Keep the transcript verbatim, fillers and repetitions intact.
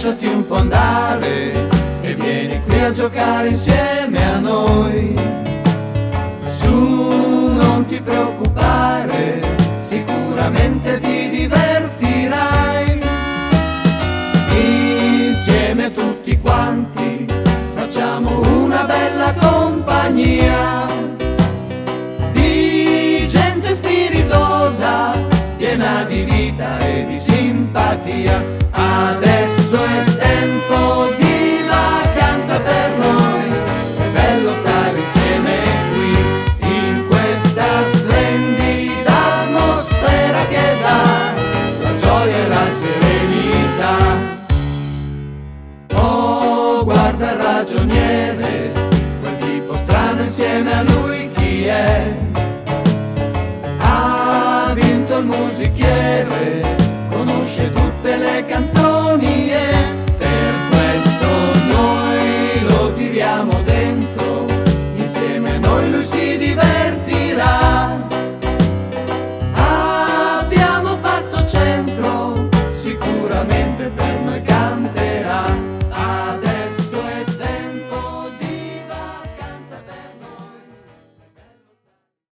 lasciati un po' andare e vieni qui a giocare insieme a noi. Su, non ti preoccupare, sicuramente ti divertirai. Insieme tutti quanti facciamo una bella compagnia di gente spiritosa, piena di vita e di simpatia. Adesso è tempo di vacanza per noi, è bello stare insieme qui, in questa splendida atmosfera che dà la gioia e la serenità. Oh, guarda il ragioniere, quel tipo strano, insieme a lui chi è? Ha vinto il musichiere, conosce tutte le canzoni e per questo noi lo tiriamo dentro, insieme a noi lui si divertirà. Abbiamo fatto centro